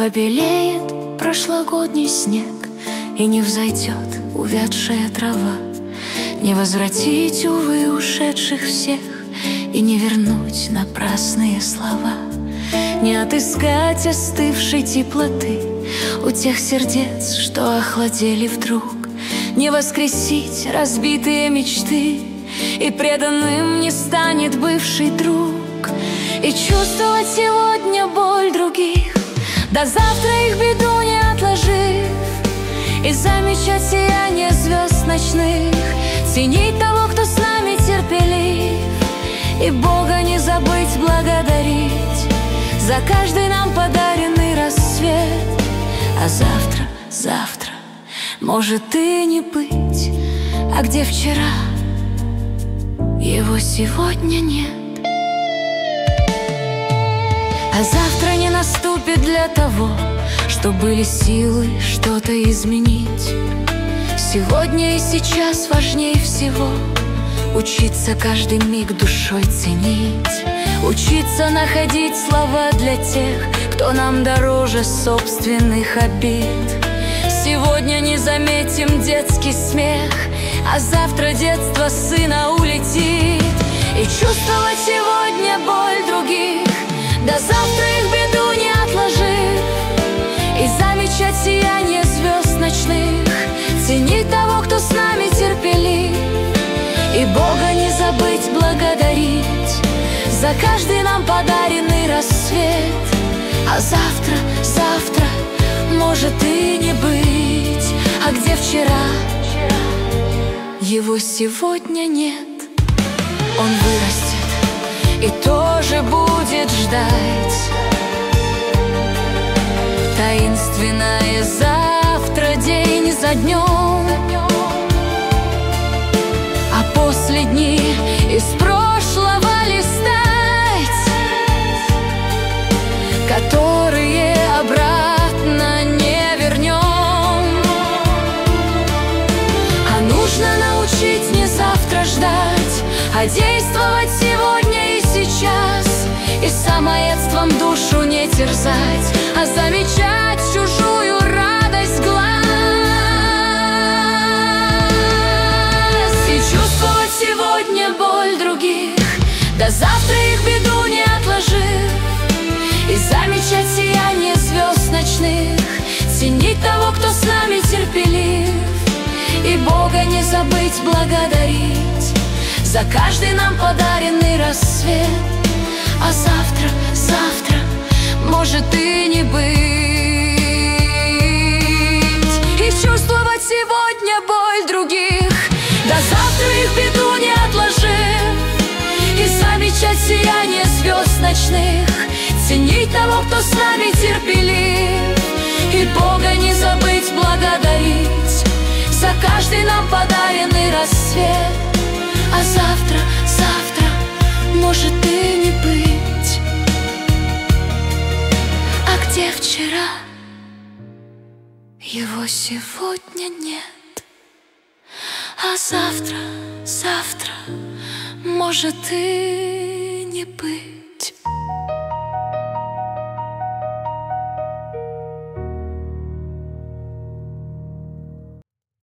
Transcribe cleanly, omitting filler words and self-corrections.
Побелеет прошлогодний снег, и не взойдет увядшая трава. Не возвратить, увы, ушедших всех, и не вернуть напрасные слова. Не отыскать остывшей теплоты у тех сердец, что охладели вдруг. Не воскресить разбитые мечты, и преданным не станет бывший друг. И чувствовать сегодня боль других, до завтра их беду не отложив, и замечать сияние звезд ночных, ценить того, кто с нами терпелив, и Бога не забыть благодарить за каждый нам подаренный рассвет. А завтра, завтра может и не быть, а где вчера, его сегодня нет. А завтра не наступит для того, что были силы что-то изменить. Сегодня и сейчас важнее всего учиться каждый миг душой ценить, учиться находить слова для тех, кто нам дороже собственных обид. Сегодня не заметим детский смех, а завтра детство сына улетит. И чувствовать сегодня боль других, до завтра их беду не отложив, и замечать сияние звезд ночных, ценить того, кто с нами терпелив, и Бога не забыть благодарить за каждый нам подаренный рассвет. А завтра, завтра может и не быть, а где вчера, его сегодня нет. Он вырастет и тоже будет ждать таинственное завтра день за днем. А после дни из прошлого листать, которые обратно не вернем. А нужно научить не завтра ждать, а действовать сегодня и сейчас, и самоедством душу не терзать, а замечать чужую радость глаз, и чувствовать сегодня боль других, до завтра их беду не отложив, и замечать сияние звезд ночных, ценить того, кто с нами терпелив, и Бога не забыть благодарить за каждый нам подаренный рассвет. А завтра, завтра может и не быть, и чувствовать сегодня боль других, до завтра их беду не отложив, и замечать сияние звезд ночных, ценить того, кто с нами терпелив, и Бога не забыть благодарить за каждый нам подаренный рассвет. А завтра, завтра может и не быть, а где вчера, его сегодня нет. А завтра, завтра может и не быть.